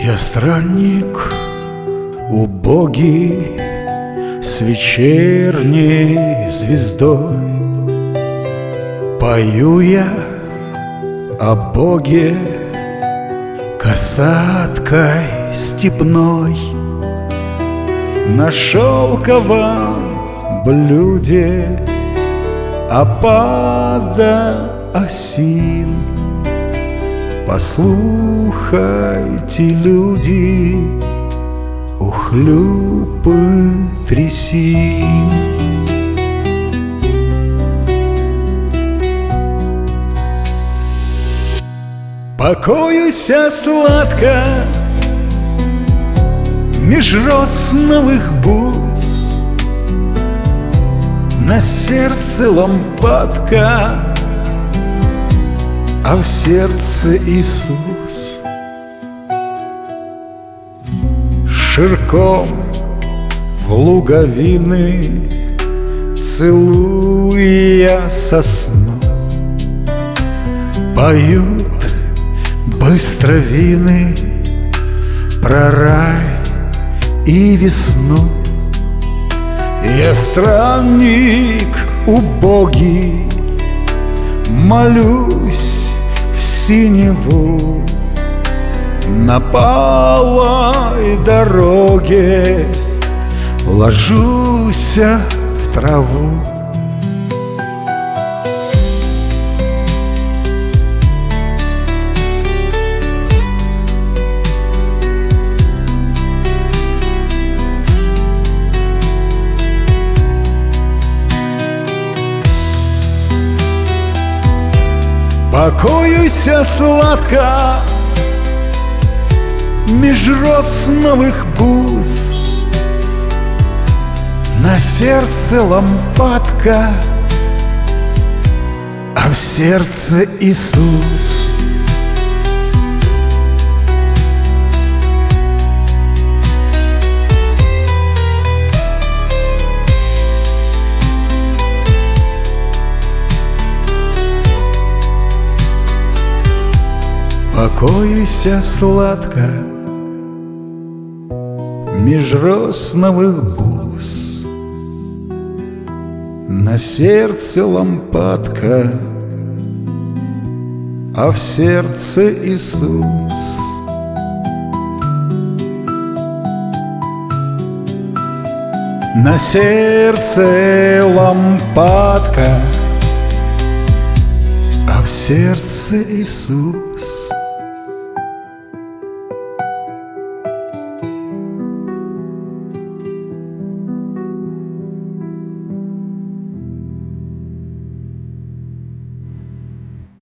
Я странник, убогий, с вечерней звездой. Пою я о Боге касаткой степной. На шелковом блюде опада осин. Послухайте, люди, ухлюпы трясин. Покоюся сладко меж росновых бус, на сердце лампадка, а в сердце Иисус. Ширком в луговины целуя сосну, поют быстро вины про рай и весну. Я странник убогий, молюсь в синеву, на палой дороге ложусь в траву. Покоюся сладко меж росновых бус, на сердце лампадка, а в сердце Иисус. Покоюся сладко меж росновых бус, на сердце лампадка, а в сердце Иисус. На сердце лампадка, а в сердце Иисус.